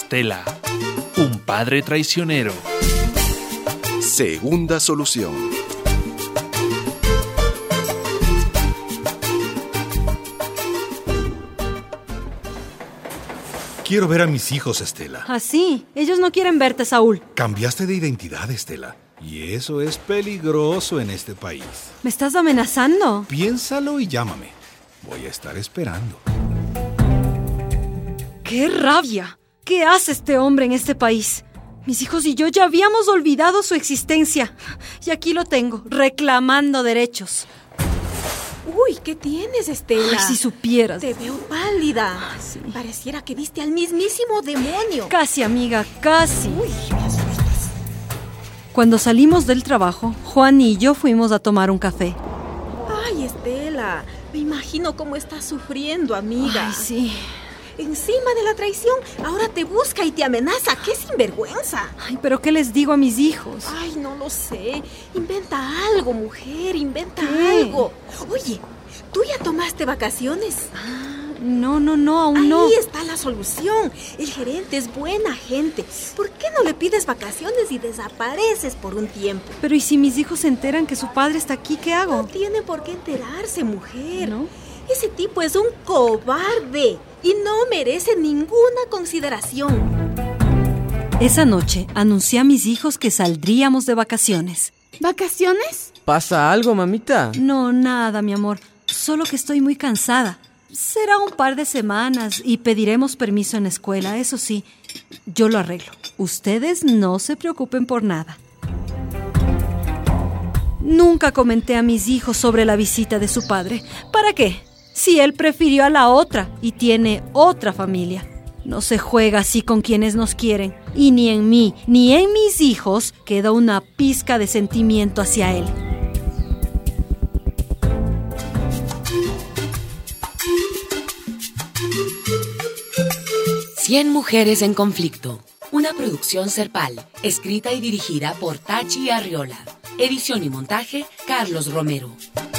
Estela, un padre traicionero. Segunda solución. Quiero ver a mis hijos, Estela. Así, ellos no quieren verte, Saúl. Cambiaste de identidad, Estela. Y eso es peligroso en este país. ¿Me estás amenazando? Piénsalo y llámame. Voy a estar esperando. ¡Qué rabia! ¿Qué hace este hombre en este país? Mis hijos y yo ya habíamos olvidado su existencia. Y aquí lo tengo, reclamando derechos. Uy, ¿qué tienes, Estela? Ay, si supieras. Te veo pálida. Sí. Pareciera que viste al mismísimo demonio. Casi, amiga, casi. Uy, me asustas. Cuando salimos del trabajo, Juan y yo fuimos a tomar un café. Ay, Estela, me imagino cómo estás sufriendo, amiga. Ay, sí. Encima de la traición, ahora te busca y te amenaza. ¡Qué sinvergüenza! Ay, pero ¿qué les digo a mis hijos? Ay, no lo sé. Inventa algo, mujer, inventa ¿Qué? algo. Oye, ¿tú ya tomaste vacaciones? No, aún no. Ahí está la solución. El gerente es buena gente. ¿Por qué no le pides vacaciones y desapareces por un tiempo? Pero ¿y si mis hijos se enteran que su padre está aquí, qué No hago? tiene por qué enterarse, mujer. ¿No? Ese tipo es un cobarde y no merece ninguna consideración. Esa noche anuncié a mis hijos que saldríamos de vacaciones. ¿Vacaciones? ¿Pasa algo, mamita? No, nada, mi amor. Solo que estoy muy cansada. Será un par de semanas y pediremos permiso en la escuela. Eso sí, yo lo arreglo. Ustedes no se preocupen por nada. Nunca comenté a mis hijos sobre la visita de su padre. ¿Para qué? Si él prefirió a la otra y tiene otra familia. No se juega así con quienes nos quieren. Y ni en mí, ni en mis hijos queda una pizca de sentimiento hacia él. Cien mujeres en conflicto. Una producción Serpal, escrita y dirigida por Tachi Arriola. Edición y montaje, Carlos Romero.